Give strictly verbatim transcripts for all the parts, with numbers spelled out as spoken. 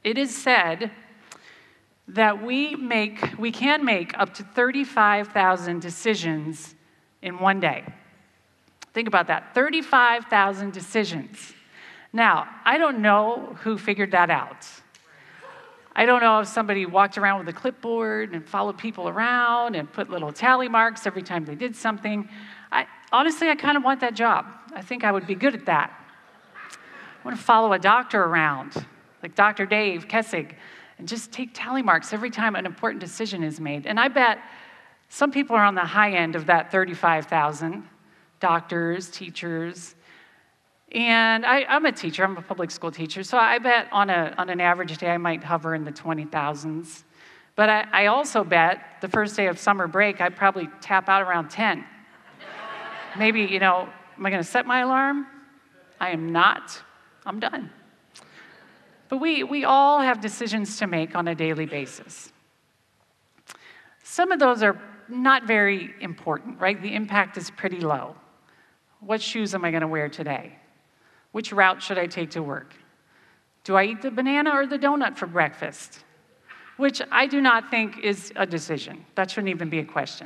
It is said that we make, we can make up to thirty-five thousand decisions in one day. Think about that, thirty-five thousand decisions. Now, I don't know who figured that out. I don't know if somebody walked around with a clipboard and followed people around and put little tally marks every time they did something. I, honestly, I kind of want that job. I think I would be good at that. I want to follow a doctor around, like Doctor Dave Kessig, and just take tally marks every time an important decision is made. And I bet some people are on the high end of that thirty-five thousand, doctors, teachers. And I, I'm a teacher, I'm a public school teacher, so I bet on, a, on an average day I might hover in the twenty thousands. But I, I also bet the first day of summer break I'd probably tap out around ten. Maybe, you know, am I going to set my alarm? I am not. I'm done. But we, we all have decisions to make on a daily basis. Some of those are not very important, right? The impact is pretty low. What shoes am I going to wear today? Which route should I take to work? Do I eat the banana or the donut for breakfast? Which I do not think is a decision. That shouldn't even be a question.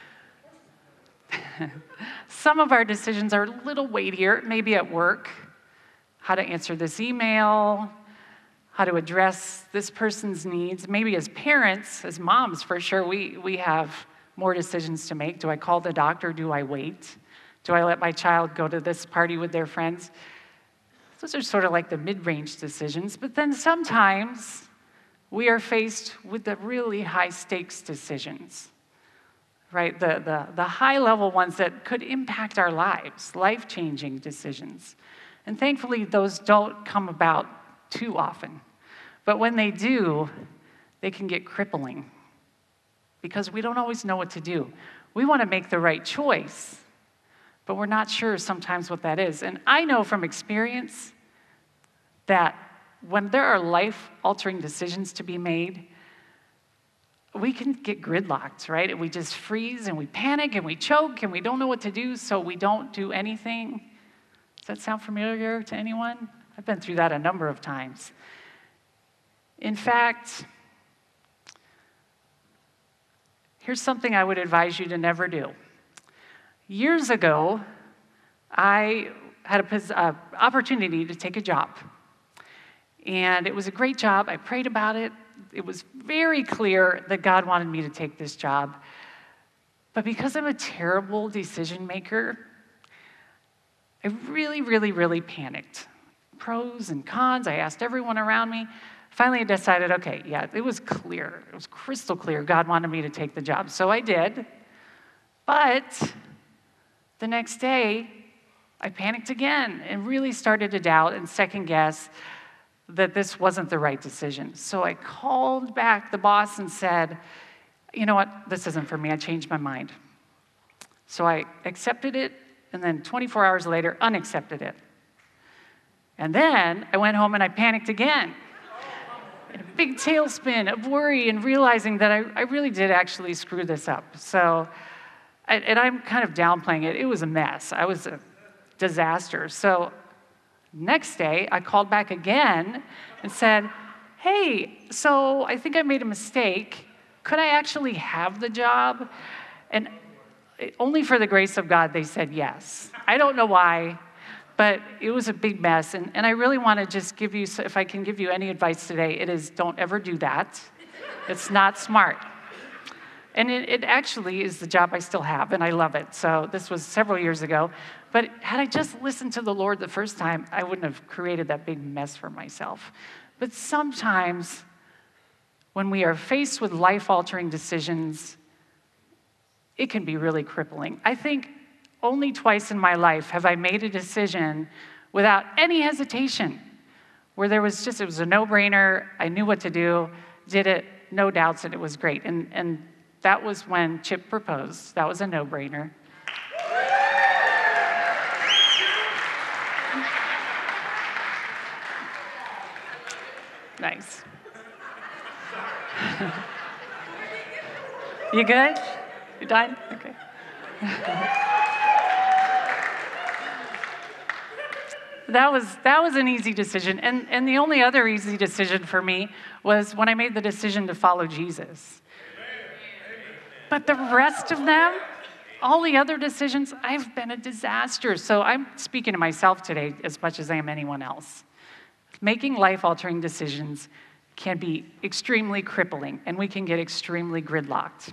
Some of our decisions are a little weightier, maybe at work. How to answer this email, how to address this person's needs. Maybe as parents, as moms, for sure, we, we have more decisions to make. Do I call the doctor? Do I wait? Do I let my child go to this party with their friends? Those are sort of like the mid-range decisions. But then sometimes we are faced with the really high-stakes decisions, right? The, the, the high-level ones that could impact our lives, life-changing decisions. And thankfully, those don't come about too often. But when they do, they can get crippling because we don't always know what to do. We want to make the right choice, but we're not sure sometimes what that is. And I know from experience that when there are life-altering decisions to be made, we can get gridlocked, right? And we just freeze and we panic and we choke and we don't know what to do, so we don't do anything. Does that sound familiar to anyone? I've been through that a number of times. In fact, here's something I would advise you to never do. Years ago, I had an opportunity to take a job. And it was a great job. I prayed about it. It was very clear that God wanted me to take this job. But because I'm a terrible decision maker, I really, really, really panicked. Pros and cons, I asked everyone around me. Finally, I decided, okay, yeah, it was clear. It was crystal clear God wanted me to take the job. So I did. But the next day, I panicked again and really started to doubt and second guess that this wasn't the right decision. So I called back the boss and said, you know what, this isn't for me. I changed my mind. So I accepted it, and then twenty-four hours later, unaccepted it. And then I went home and I panicked again. In a big tailspin of worry and realizing that I, I really did actually screw this up. So, and I'm kind of downplaying it. It was a mess. I was a disaster. So next day, I called back again and said, hey, so I think I made a mistake. Could I actually have the job? And only for the grace of God, they said yes. I don't know why, but it was a big mess. And, and I really want to just give you, if I can give you any advice today, it is don't ever do that. It's not smart. And it, it actually is the job I still have, and I love it. So this was several years ago. But had I just listened to the Lord the first time, I wouldn't have created that big mess for myself. But sometimes when we are faced with life-altering decisions, it can be really crippling. I think only twice in my life have I made a decision without any hesitation, where there was just, it was a no-brainer, I knew what to do, did it, no doubts, and it was great. And, and that was when Chip proposed. That was a no-brainer. Nice. You good? You done? Okay. that was that was an easy decision. And, and the only other easy decision for me was when I made the decision to follow Jesus. But the rest of them, all the other decisions, I've been a disaster. So I'm speaking to myself today as much as I am anyone else. Making life-altering decisions can be extremely crippling, and we can get extremely gridlocked.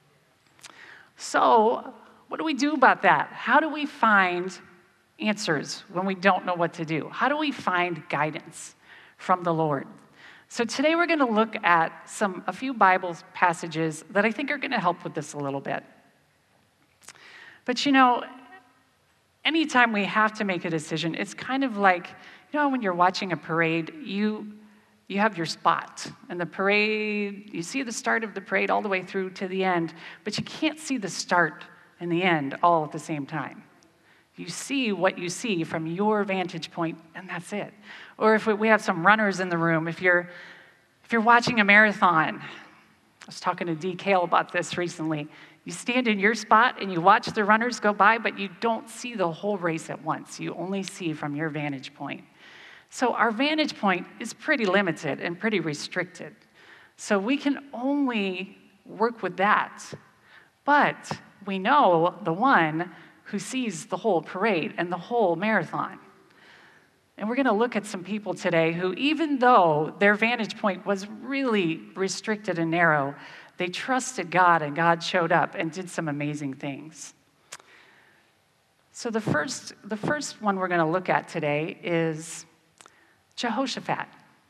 So what do we do about that? How do we find answers when we don't know what to do? How do we find guidance from the Lord? So today we're going to look at some a few Bible passages that I think are going to help with this a little bit. But you know, anytime we have to make a decision, it's kind of like, you know, when you're watching a parade, you you have your spot. And the parade, you see the start of the parade all the way through to the end, but you can't see the start and the end all at the same time. You see what you see from your vantage point, and that's it. Or if we have some runners in the room, if you're if you're watching a marathon, I was talking to D. Kale about this recently. You stand in your spot and you watch the runners go by, but you don't see the whole race at once. You only see from your vantage point. So our vantage point is pretty limited and pretty restricted. So we can only work with that. But we know the one who sees the whole parade and the whole marathon. And we're going to look at some people today who, even though their vantage point was really restricted and narrow, they trusted God, and God showed up and did some amazing things. So the first, the first one we're going to look at today is Jehoshaphat.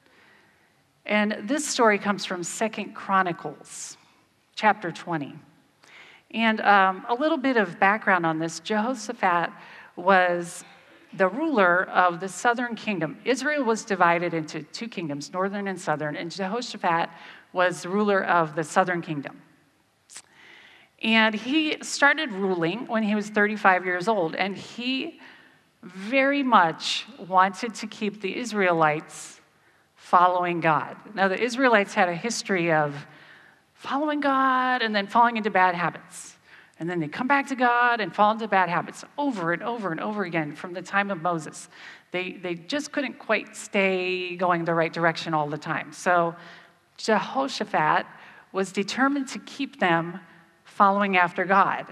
And this story comes from Second Chronicles, chapter twenty. And um, a little bit of background on this. Jehoshaphat was the ruler of the southern kingdom. Israel was divided into two kingdoms, northern and southern, and Jehoshaphat was ruler of the southern kingdom. And he started ruling when he was thirty-five years old, and he very much wanted to keep the Israelites following God. Now, the Israelites had a history of following God and then falling into bad habits. And then they come back to God and fall into bad habits over and over and over again from the time of Moses. They, they just couldn't quite stay going the right direction all the time. So Jehoshaphat was determined to keep them following after God.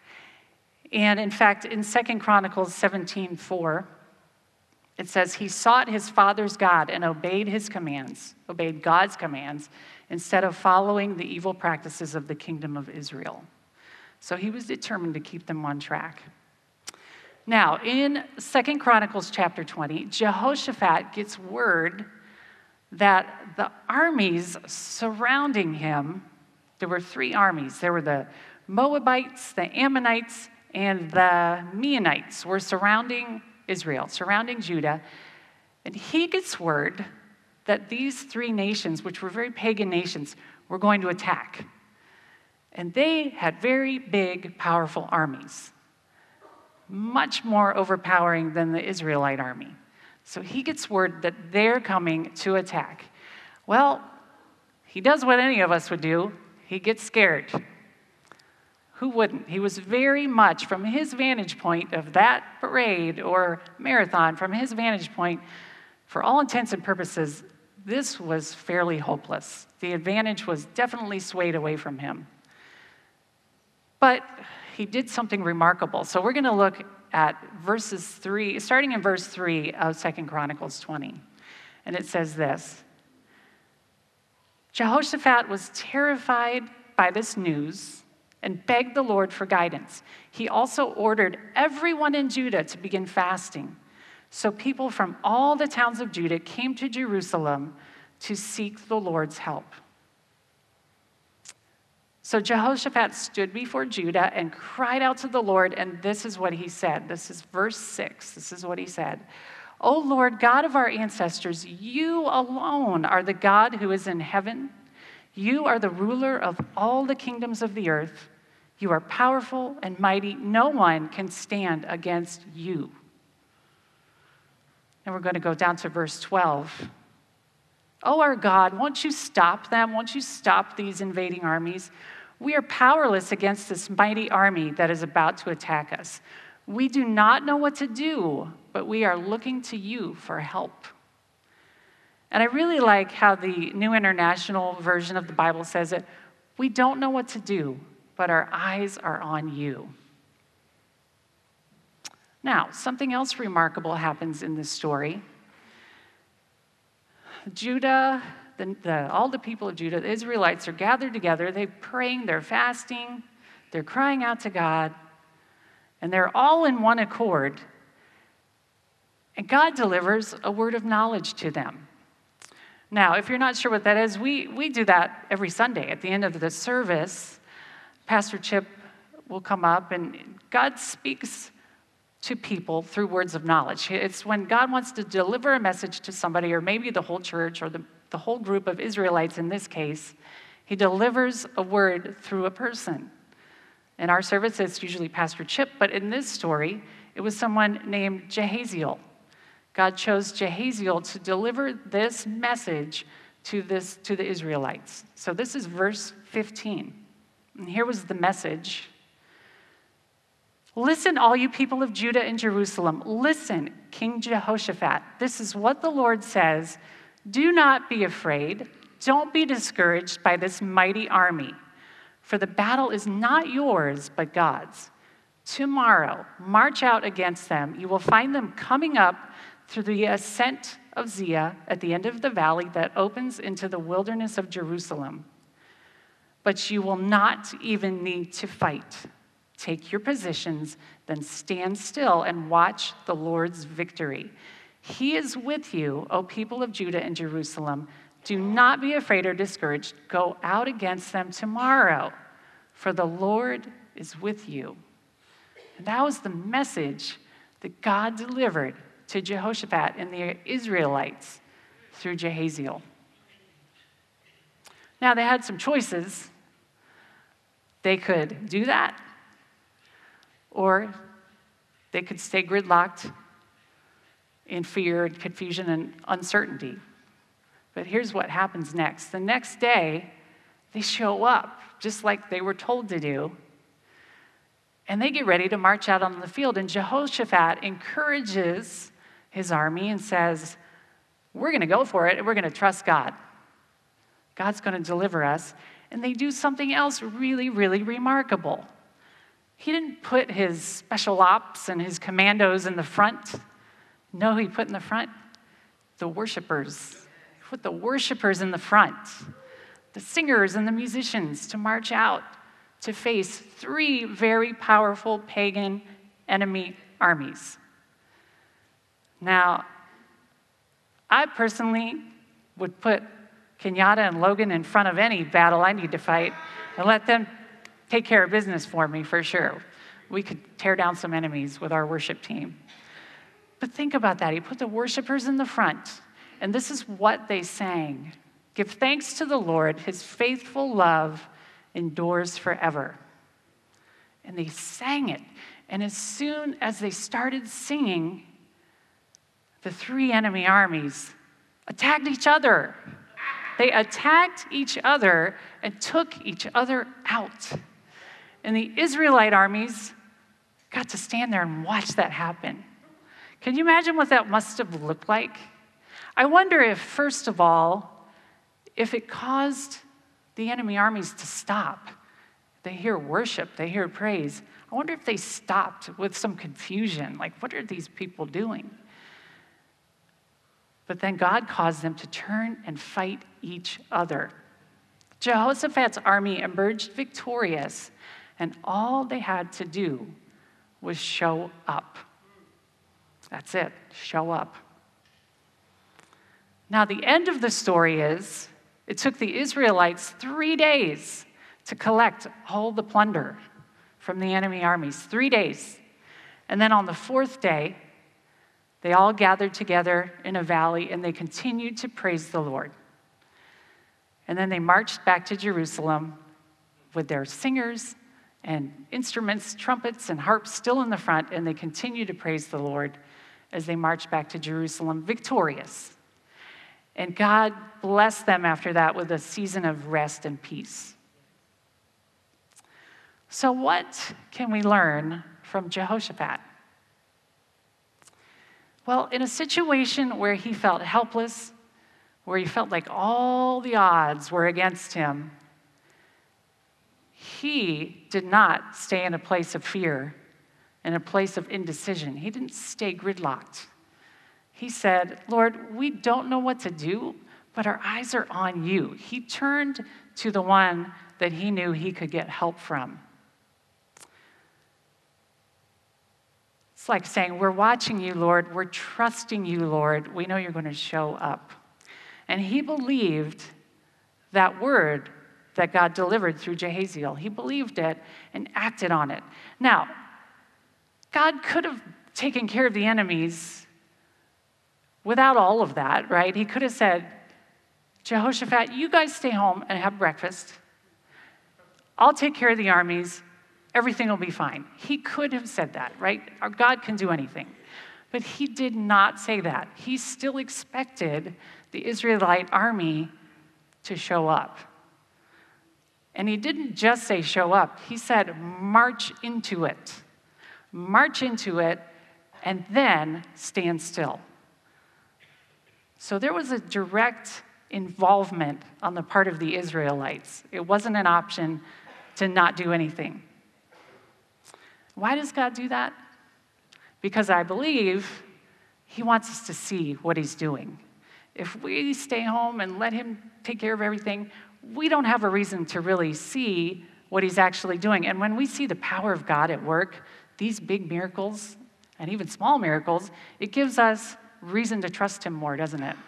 And in fact, in Second Chronicles seventeen four, it says, he sought his father's God and obeyed his commands, obeyed God's commands, instead of following the evil practices of the kingdom of Israel. So he was determined to keep them on track. Now, in Second Chronicles chapter twenty, Jehoshaphat gets word that the armies surrounding him, there were three armies. There were the Moabites, the Ammonites, and the Meunites were surrounding Israel, surrounding Judah. And he gets word that these three nations, which were very pagan nations, were going to attack. And they had very big, powerful armies, much more overpowering than the Israelite army. So he gets word that they're coming to attack. Well, he does what any of us would do. He gets scared. Who wouldn't? He was very much, from his vantage point of that parade or marathon, from his vantage point, for all intents and purposes, this was fairly hopeless. The advantage was definitely swayed away from him. But he did something remarkable. So we're going to look at verses three, starting in verse three of Second Chronicles twenty. And it says this: Jehoshaphat was terrified by this news and begged the Lord for guidance. He also ordered everyone in Judah to begin fasting. So people from all the towns of Judah came to Jerusalem to seek the Lord's help. So Jehoshaphat stood before Judah and cried out to the Lord, and this is what he said. This is verse six. This is what he said. O Lord, God of our ancestors, you alone are the God who is in heaven. You are the ruler of all the kingdoms of the earth. You are powerful and mighty. No one can stand against you. And we're going to go down to verse twelve. Oh, our God, won't you stop them? Won't you stop these invading armies? We are powerless against this mighty army that is about to attack us. We do not know what to do, but we are looking to you for help. And I really like how the New International Version of the Bible says it. We don't know what to do, but our eyes are on you. Now, something else remarkable happens in this story. Judah, the, the, all the people of Judah, the Israelites, are gathered together. They're praying, they're fasting, they're crying out to God, and they're all in one accord. And God delivers a word of knowledge to them. Now, if you're not sure what that is, we, we do that every Sunday. At the end of the service, Pastor Chip will come up, and God speaks to people through words of knowledge. It's when God wants to deliver a message to somebody, or maybe the whole church, or the, the whole group of Israelites in this case, he delivers a word through a person. In our service, it's usually Pastor Chip, but in this story, it was someone named Jahaziel. God chose Jahaziel to deliver this message to, this, to the Israelites. So this is verse fifteen. And here was the message. Listen, all you people of Judah and Jerusalem. Listen, King Jehoshaphat. This is what the Lord says. Do not be afraid. Don't be discouraged by this mighty army. For the battle is not yours, but God's. Tomorrow, march out against them. You will find them coming up through the ascent of Ziah at the end of the valley that opens into the wilderness of Jerusalem. But you will not even need to fight. Take your positions, then stand still and watch the Lord's victory. He is with you, O people of Judah and Jerusalem. Do not be afraid or discouraged. Go out against them tomorrow, for the Lord is with you. And that was the message that God delivered to Jehoshaphat and the Israelites through Jahaziel. Now, they had some choices. They could do that, or they could stay gridlocked in fear and confusion and uncertainty. But here's what happens next. The next day, they show up, just like they were told to do, and they get ready to march out on the field. And Jehoshaphat encourages his army and says, we're going to go for it, and we're going to trust God. God's going to deliver us. And they do something else really, really remarkable. He didn't put his special ops and his commandos in the front. No, he put in the front the worshipers. He put the worshipers in the front, the singers and the musicians to march out to face three very powerful pagan enemy armies. Now, I personally would put Kenyatta and Logan in front of any battle I need to fight and let them take care of business for me, for sure. We could tear down some enemies with our worship team. But think about that. He put the worshipers in the front, and this is what they sang. Give thanks to the Lord. His faithful love endures forever. And they sang it. And as soon as they started singing, the three enemy armies attacked each other. They attacked each other and took each other out. And the Israelite armies got to stand there and watch that happen. Can you imagine what that must have looked like? I wonder if, first of all, if it caused the enemy armies to stop. They hear worship, they hear praise. I wonder if they stopped with some confusion. Like, what are these people doing? But then God caused them to turn and fight each other. Jehoshaphat's army emerged victorious, and all they had to do was show up. That's it, show up. Now, the end of the story is, it took the Israelites three days to collect all the plunder from the enemy armies, three days. And then on the fourth day, they all gathered together in a valley, and they continued to praise the Lord. And then they marched back to Jerusalem with their singers and instruments, trumpets and harps still in the front, and they continued to praise the Lord as they marched back to Jerusalem victorious. And God blessed them after that with a season of rest and peace. So what can we learn from Jehoshaphat? Well, in a situation where he felt helpless, where he felt like all the odds were against him, he did not stay in a place of fear, in a place of indecision. He didn't stay gridlocked. He said, Lord, we don't know what to do, but our eyes are on you. He turned to the one that he knew he could get help from. It's like saying, we're watching you, Lord. We're trusting you, Lord. We know you're going to show up. And he believed that word that God delivered through Jahaziel. He believed it and acted on it. Now, God could have taken care of the enemies without all of that, right? He could have said, Jehoshaphat, you guys stay home and have breakfast. I'll take care of the armies. Everything will be fine. He could have said that, right? Our God can do anything. But he did not say that. He still expected the Israelite army to show up. And he didn't just say show up. He said march into it. March into it and then stand still. So there was a direct involvement on the part of the Israelites. It wasn't an option to not do anything. Why does God do that? Because I believe he wants us to see what he's doing. If we stay home and let him take care of everything, we don't have a reason to really see what he's actually doing. And when we see the power of God at work, these big miracles and even small miracles, it gives us reason to trust him more, doesn't it?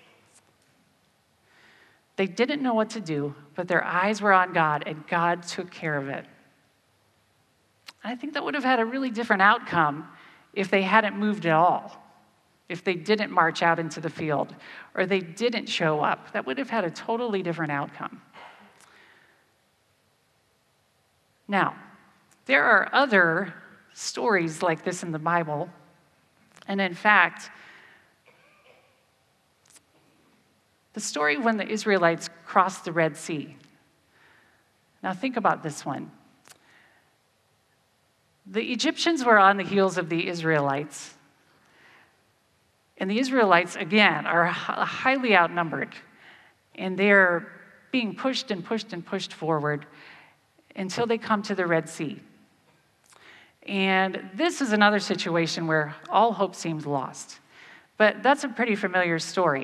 They didn't know what to do, but their eyes were on God, and God took care of it. I think that would have had a really different outcome if they hadn't moved at all, if they didn't march out into the field, or they didn't show up. That would have had a totally different outcome. Now, there are other stories like this in the Bible, and in fact, the story when the Israelites crossed the Red Sea. Now think about this one. The Egyptians were on the heels of the Israelites. And the Israelites, again, are highly outnumbered. And they're being pushed and pushed and pushed forward until they come to the Red Sea. And this is another situation where all hope seems lost. But that's a pretty familiar story.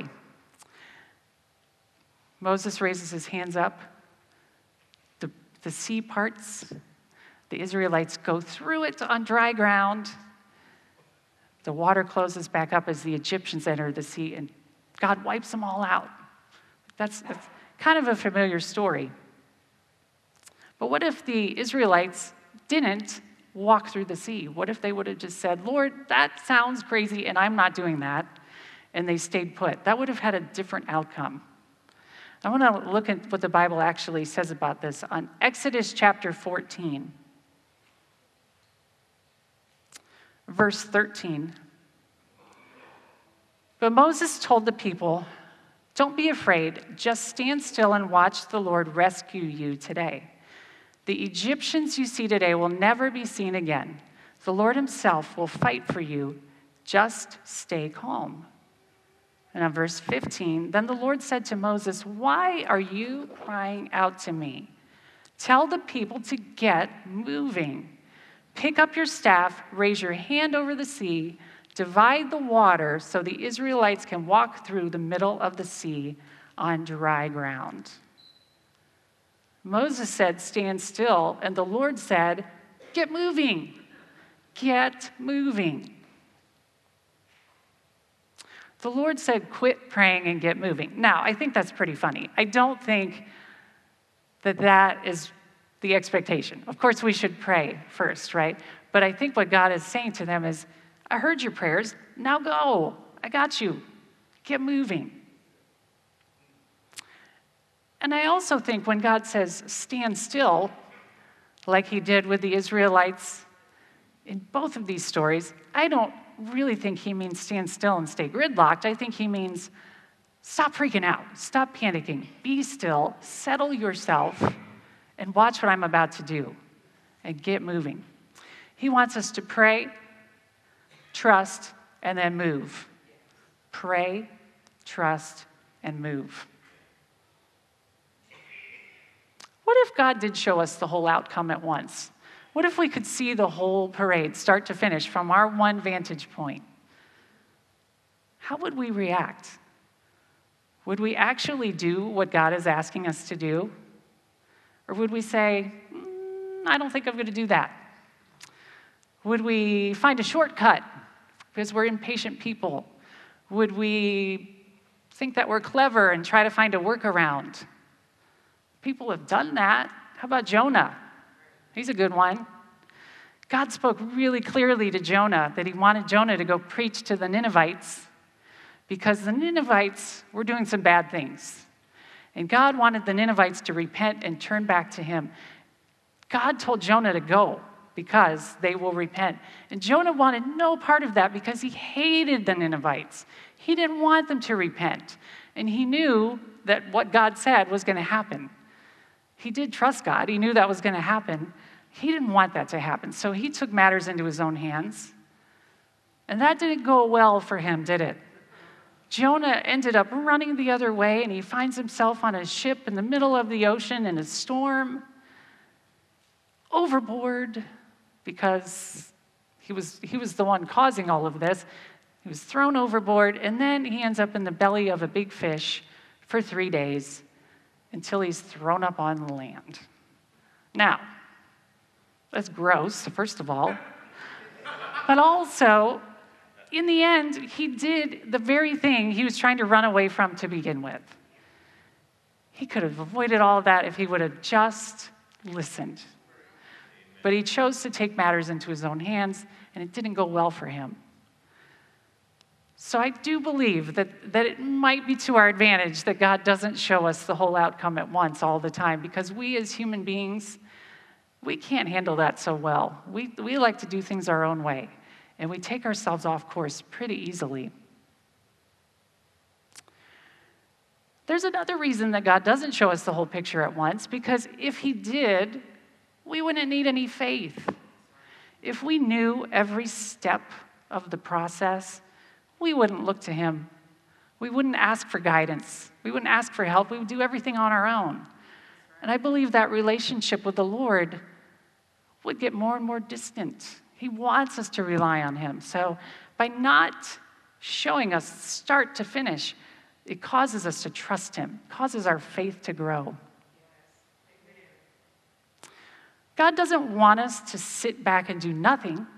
Moses raises his hands up. The, the sea parts. The Israelites go through it on dry ground. The water closes back up as the Egyptians enter the sea, and God wipes them all out. That's, that's kind of a familiar story. But what if the Israelites didn't walk through the sea? What if they would have just said, Lord, that sounds crazy, and I'm not doing that, and they stayed put? That would have had a different outcome. I want to look at what the Bible actually says about this on Exodus chapter fourteen. Verse thirteen. But Moses told the people, don't be afraid, just stand still and watch the Lord rescue you today. The Egyptians you see today will never be seen again. The Lord himself will fight for you. Just stay calm. And on verse fifteen, then the Lord said to Moses, why are you crying out to me? Tell the people to get moving. Pick up your staff, raise your hand over the sea, divide the water so the Israelites can walk through the middle of the sea on dry ground. Moses said, stand still, and the Lord said, get moving, get moving. The Lord said, quit praying and get moving. Now, I think that's pretty funny. I don't think that that is the expectation. Of course, we should pray first, right? But I think what God is saying to them is, I heard your prayers, now go. I got you. Get moving. And I also think when God says, stand still, like he did with the Israelites in both of these stories, I don't really think he means stand still and stay gridlocked. I think he means stop freaking out, stop panicking, be still, settle yourself, and watch what I'm about to do, and get moving. He wants us to pray, trust, and then move. Pray, trust, and move. What if God did show us the whole outcome at once? What if we could see the whole parade, start to finish, from our one vantage point? How would we react? Would we actually do what God is asking us to do? Or would we say, mm, I don't think I'm going to do that? Would we find a shortcut because we're impatient people? Would we think that we're clever and try to find a workaround? People have done that. How about Jonah? He's a good one. God spoke really clearly to Jonah that he wanted Jonah to go preach to the Ninevites because the Ninevites were doing some bad things. And God wanted the Ninevites to repent and turn back to him. God told Jonah to go because they will repent. And Jonah wanted no part of that because he hated the Ninevites. He didn't want them to repent. And he knew that what God said was going to happen. He did trust God. He knew that was going to happen. He didn't want that to happen. So he took matters into his own hands. And that didn't go well for him, did it? Jonah ended up running the other way, and he finds himself on a ship in the middle of the ocean in a storm, overboard, because he was, he was the one causing all of this. He was thrown overboard, and then he ends up in the belly of a big fish for three days until he's thrown up on the land. Now, that's gross, first of all. But also, in the end, he did the very thing he was trying to run away from to begin with. He could have avoided all of that if he would have just listened. But he chose to take matters into his own hands, and it didn't go well for him. So I do believe that, that it might be to our advantage that God doesn't show us the whole outcome at once all the time, because we as human beings, we can't handle that so well. We, we like to do things our own way, and we take ourselves off course pretty easily. There's another reason that God doesn't show us the whole picture at once, because if he did, we wouldn't need any faith. If we knew every step of the process, we wouldn't look to him. We wouldn't ask for guidance. We wouldn't ask for help. We would do everything on our own. And I believe that relationship with the Lord would get more and more distant. He wants us to rely on him. So by not showing us start to finish, it causes us to trust him, causes our faith to grow. God doesn't want us to sit back and do nothing.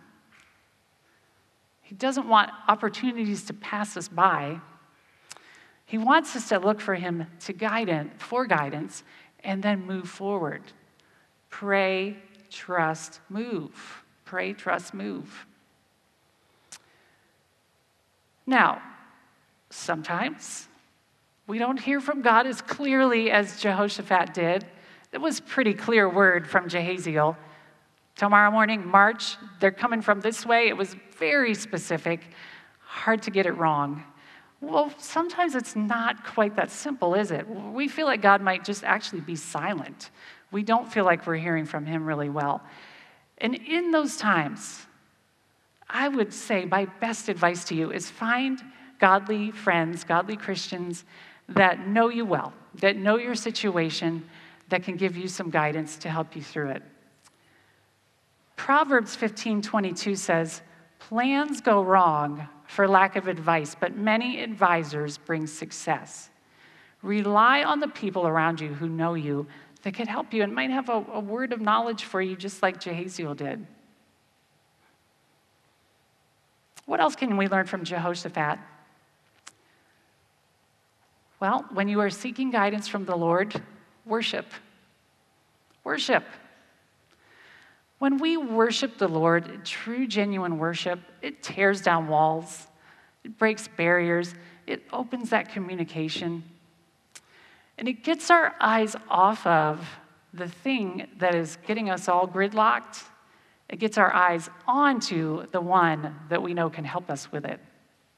He doesn't want opportunities to pass us by. He wants us to look for him to guide for guidance and then move forward. Pray, trust, move. Pray, trust, move. Now, sometimes we don't hear from God as clearly as Jehoshaphat did. It was a pretty clear word from Jehaziel. Tomorrow morning, march, they're coming from this way. It was very specific, hard to get it wrong. Well, sometimes it's not quite that simple, is it? We feel like God might just actually be silent. We don't feel like we're hearing from him really well. And in those times, I would say my best advice to you is find godly friends, godly Christians that know you well, that know your situation, that can give you some guidance to help you through it. Proverbs fifteen twenty-two says, plans go wrong for lack of advice, but many advisors bring success. Rely on the people around you who know you that can help you and might have a, a word of knowledge for you, just like Jehaziel did. What else can we learn from Jehoshaphat? Well, when you are seeking guidance from the Lord, worship. Worship. When we worship the Lord, true, genuine worship, it tears down walls, it breaks barriers, it opens that communication, and it gets our eyes off of the thing that is getting us all gridlocked. It gets our eyes onto the one that we know can help us with it.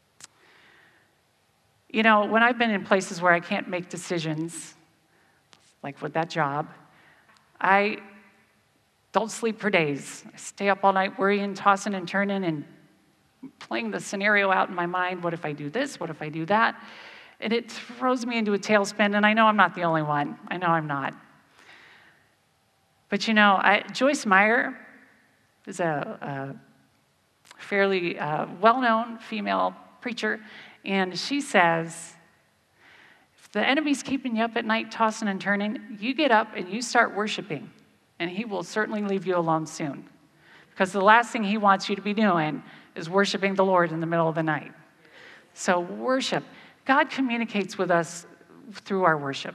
You know, when I've been in places where I can't make decisions, like with that job, I don't sleep for days. I stay up all night worrying, tossing and turning, and playing the scenario out in my mind. What if I do this? What if I do that? And it throws me into a tailspin, and I know I'm not the only one. I know I'm not. But you know, I, Joyce Meyer is a, a fairly uh, well-known female preacher, and she says, if the enemy's keeping you up at night, tossing and turning, you get up and you start worshiping, and he will certainly leave you alone soon. Because the last thing he wants you to be doing is worshiping the Lord in the middle of the night. So worship. God communicates with us through our worship.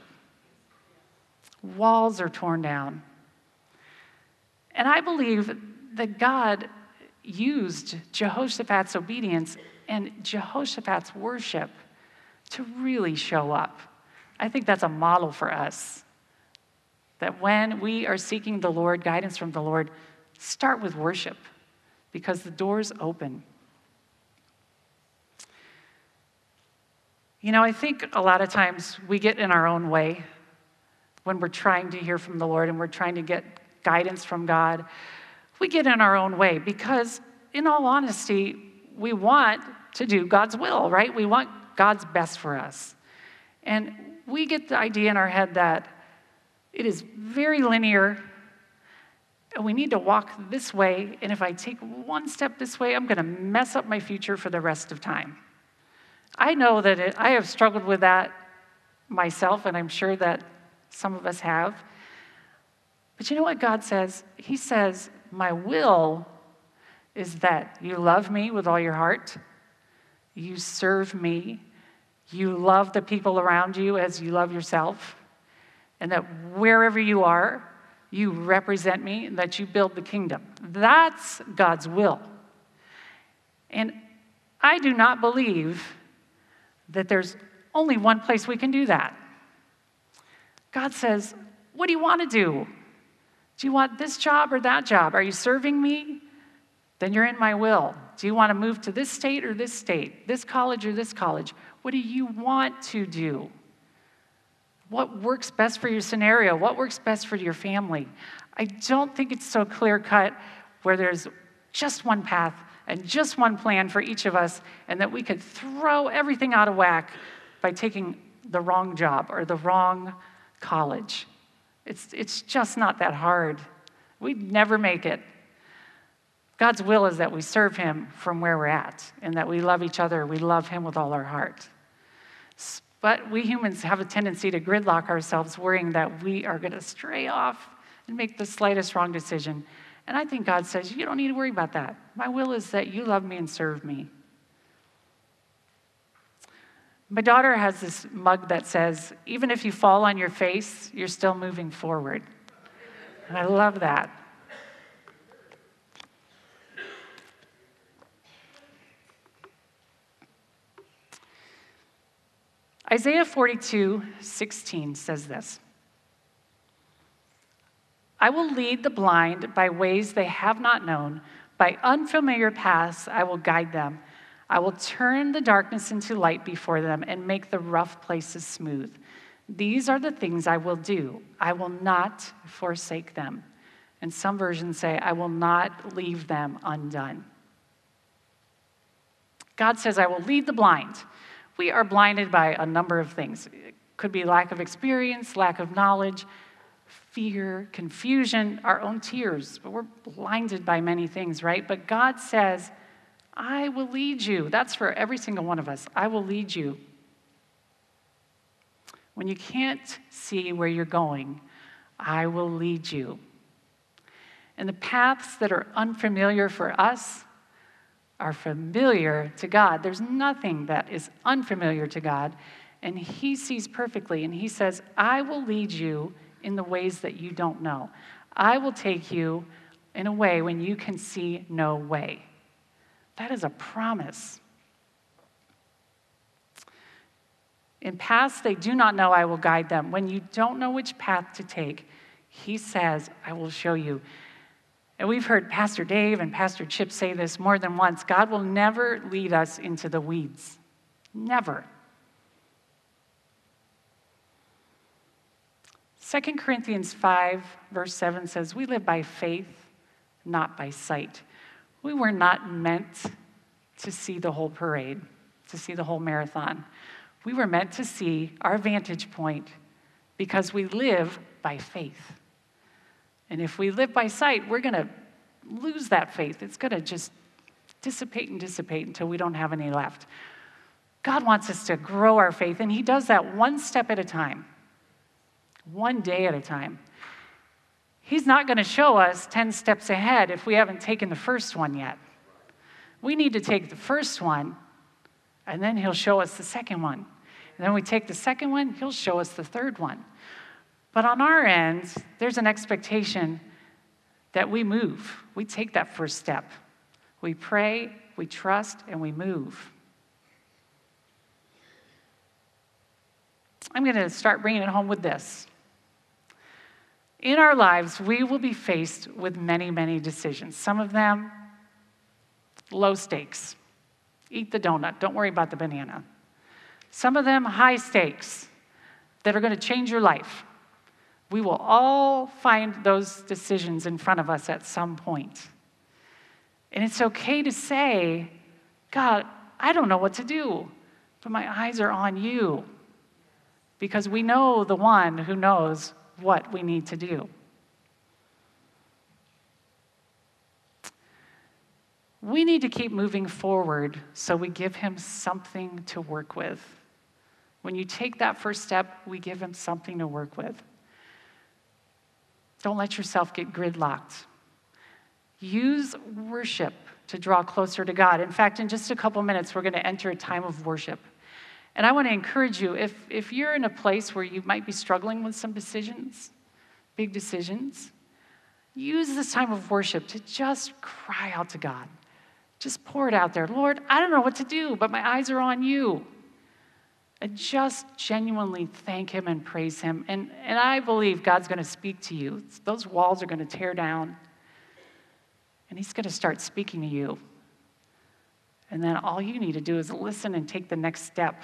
Walls are torn down. And I believe that God used Jehoshaphat's obedience and Jehoshaphat's worship to really show up. I think that's a model for us. That when we are seeking the Lord, guidance from the Lord, start with worship because the door's open. You know, I think a lot of times we get in our own way when we're trying to hear from the Lord and we're trying to get guidance from God. We get in our own way because, in all honesty, we want to do God's will, right? We want God's best for us. And we get the idea in our head that it is very linear and we need to walk this way, and if I take one step this way, I'm going to mess up my future for the rest of time. I know that it, I have struggled with that myself, and I'm sure that some of us have. But you know what God says? He says, my will is that you love me with all your heart, you serve me, you love the people around you as you love yourself, and that wherever you are, you represent me, and that you build the kingdom. That's God's will. And I do not believe that there's only one place we can do that. God says, what do you want to do? Do you want this job or that job? Are you serving me? Then you're in my will. Do you want to move to this state or this state? This college or this college? What do you want to do? What works best for your scenario? What works best for your family? I don't think it's so clear-cut where there's just one path and just one plan for each of us, and that we could throw everything out of whack by taking the wrong job or the wrong college. It's, it's just not that hard. We'd never make it. God's will is that we serve him from where we're at, and that we love each other. We love him with all our heart. But we humans have a tendency to gridlock ourselves, worrying that we are going to stray off and make the slightest wrong decision. And I think God says, you don't need to worry about that. My will is that you love me and serve me. My daughter has this mug that says, even if you fall on your face, you're still moving forward. And I love that. Isaiah forty-two sixteen says this. I will lead the blind by ways they have not known. By unfamiliar paths I will guide them. I will turn the darkness into light before them and make the rough places smooth. These are the things I will do. I will not forsake them. And some versions say, I will not leave them undone. God says, I will lead the blind. We are blinded by a number of things. It could be lack of experience, lack of knowledge, fear, confusion, our own tears. But we're blinded by many things, right? But God says, I will lead you. That's for every single one of us. I will lead you. When you can't see where you're going, I will lead you. And the paths that are unfamiliar for us are familiar to God. There's nothing that is unfamiliar to God, and he sees perfectly, and he says, I will lead you in the ways that you don't know. I will take you in a way when you can see no way. That is a promise. In paths they do not know, I will guide them. When you don't know which path to take, he says, I will show you. And we've heard Pastor Dave and Pastor Chip say this more than once. God will never lead us into the weeds. Never. Second Corinthians five, verse seven says, we live by faith, not by sight. We were not meant to see the whole parade, to see the whole marathon. We were meant to see our vantage point because we live by faith. And if we live by sight, we're going to lose that faith. It's going to just dissipate and dissipate until we don't have any left. God wants us to grow our faith, and he does that one step at a time, one day at a time. He's not going to show us ten steps ahead if we haven't taken the first one yet. We need to take the first one, and then he'll show us the second one. And then we take the second one, he'll show us the third one. But on our end, there's an expectation that we move. We take that first step. We pray, we trust, and we move. I'm going to start bringing it home with this. In our lives, we will be faced with many, many decisions. Some of them, low stakes. Eat the donut. Don't worry about the banana. Some of them, high stakes that are going to change your life. We will all find those decisions in front of us at some point. And it's okay to say, God, I don't know what to do, but my eyes are on you. Because we know the one who knows what we need to do. We need to keep moving forward so we give him something to work with. When you take that first step, we give him something to work with. Don't let yourself get gridlocked. Use worship to draw closer to God. In fact, in just a couple minutes, we're going to enter a time of worship. And I want to encourage you, if, if you're in a place where you might be struggling with some decisions, big decisions, use this time of worship to just cry out to God. Just pour it out there. Lord, I don't know what to do, but my eyes are on you. And just genuinely thank him and praise him. And, and I believe God's going to speak to you. Those walls are going to tear down. And he's going to start speaking to you. And then all you need to do is listen and take the next step.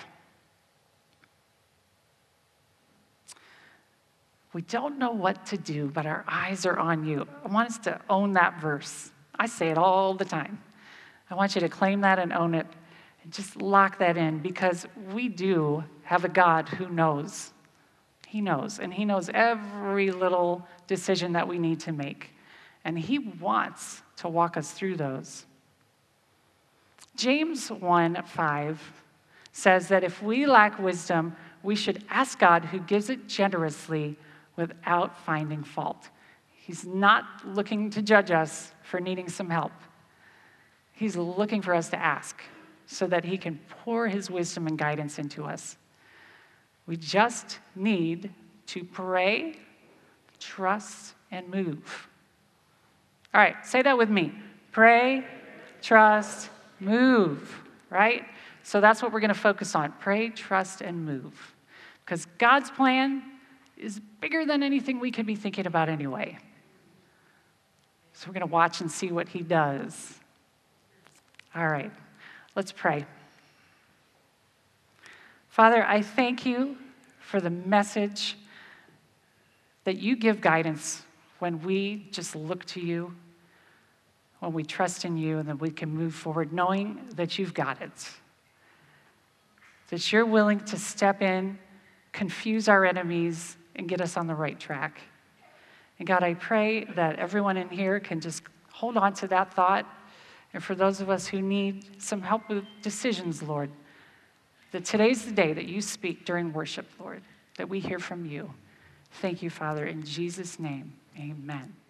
We don't know what to do, but our eyes are on you. I want us to own that verse. I say it all the time. I want you to claim that and own it and just lock that in, because we do have a God who knows. He knows, and he knows every little decision that we need to make. And he wants to walk us through those. James one five says that if we lack wisdom, we should ask God, who gives it generously without finding fault. He's not looking to judge us for needing some help. He's looking for us to ask so that he can pour his wisdom and guidance into us. We just need to pray, trust, and move. All right, say that with me. Pray, trust, move, right? So that's what we're going to focus on. Pray, trust, and move. Because God's plan is bigger than anything we could be thinking about anyway. So we're going to watch and see what he does. All right, let's pray. Father, I thank you for the message that you give guidance when we just look to you, when we trust in you, and then we can move forward knowing that you've got it. That you're willing to step in, confuse our enemies, and get us on the right track. And God, I pray that everyone in here can just hold on to that thought. And for those of us who need some help with decisions, Lord, that today's the day that you speak during worship, Lord, that we hear from you. Thank you, Father, in Jesus' name, amen.